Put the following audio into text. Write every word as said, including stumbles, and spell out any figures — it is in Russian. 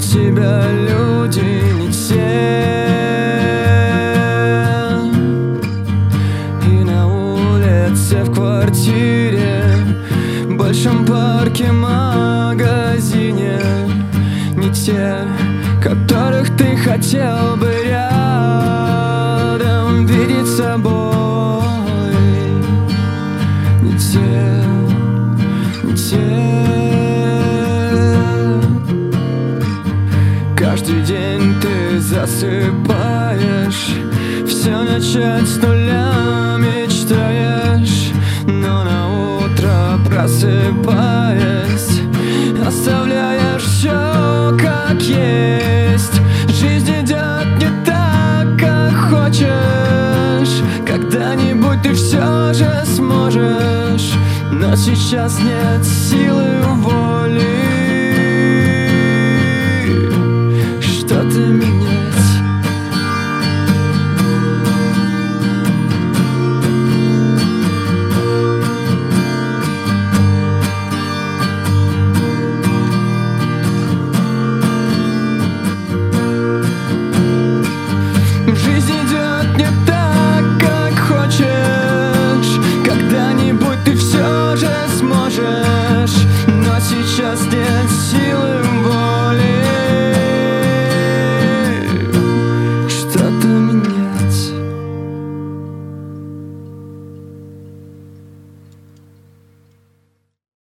тебя люди не те. И на улице, в квартире, в большом парке, магазине не те, которых ты хотел бы рядом видеть с собой. Не те, не те. Каждый день ты засыпаешь, все начать с нуля мечтаешь, но на утро, просыпаясь, оставляешь все как есть. Жизнь идет не так, как хочешь. Когда-нибудь ты все же сможешь, но сейчас нет силы, воли. Что-то мигает.